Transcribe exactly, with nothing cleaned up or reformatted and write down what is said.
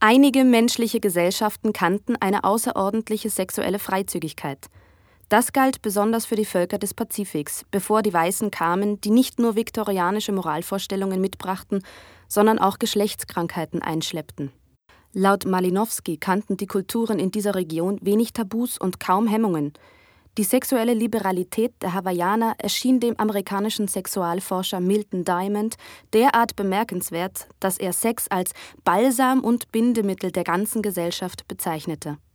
Einige menschliche Gesellschaften kannten eine außerordentliche sexuelle Freizügigkeit. Das galt besonders für die Völker des Pazifiks, bevor die Weißen kamen, die nicht nur viktorianische Moralvorstellungen mitbrachten, sondern auch Geschlechtskrankheiten einschleppten. Laut Malinowski kannten die Kulturen in dieser Region wenig Tabus und kaum Hemmungen. Die sexuelle Liberalität der Hawaiianer erschien dem amerikanischen Sexualforscher Milton Diamond derart bemerkenswert, dass er Sex als Balsam und Bindemittel der ganzen Gesellschaft bezeichnete.